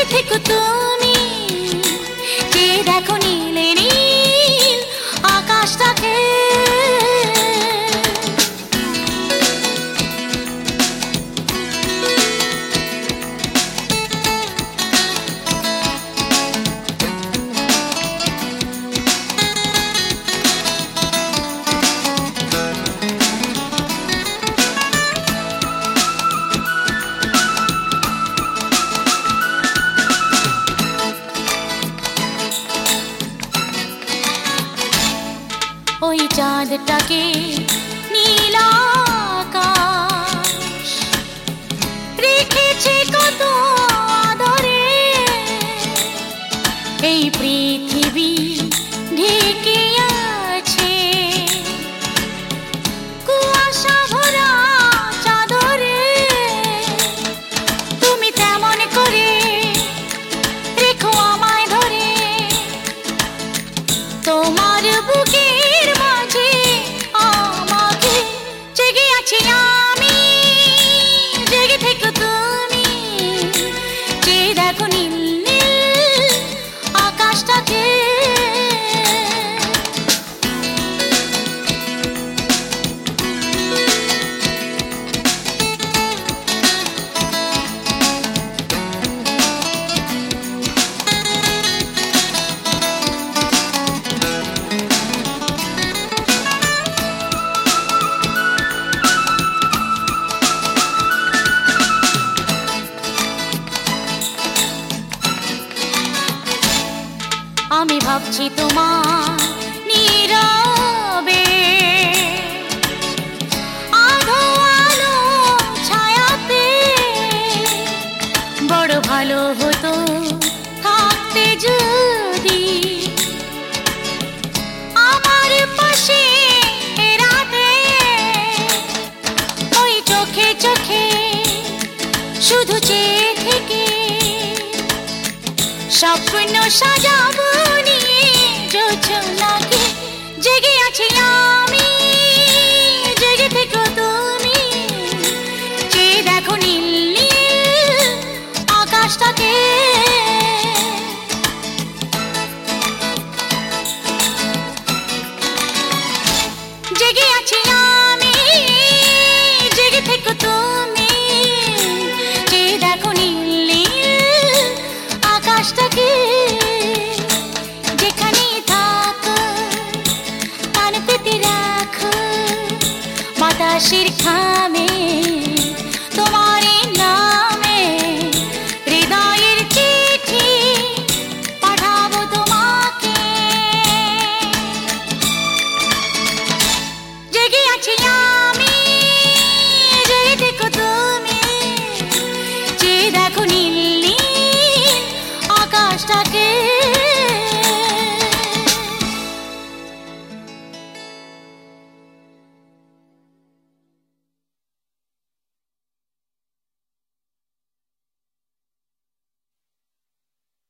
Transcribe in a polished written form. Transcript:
থেকো তুমি, যে দেখো নীলে নীল আকাশটাকে। ওই চাঁদটাকে নীল আকাশ রেখেছে কত আদরে, এই পৃথিবী ঢেকে আছে কুয়াশা ভরা চাদরে। তুমি তেমন করে রেখো আমায় ধরে, তোমার বুকে আমি ভাবছি তোমার নীরবে আধো আলো ছায়াতে, বড় ভালো হতো থাকতে যদি আমার পাশে রাতে। ওই চোখে চোখে শুধু চেয়ে থেকে স্বপ্ন সাজাবো নিয়ে জোছনাকে। জেগে আছি আমি, জেগে থেকো তুমি, যে দেখো নীল নীল আকাশটাকে। জেগে আছি আমি, জেগে থেকো তুমি, যে দেখো নীল নীল আকাশটাকে। যেখানে থাকো কান পেতে রাখো বাতাসের খামে তোমার নামে, হৃদয়ের চিঠি পাঠাবো তোমাকে। জেগে আছি।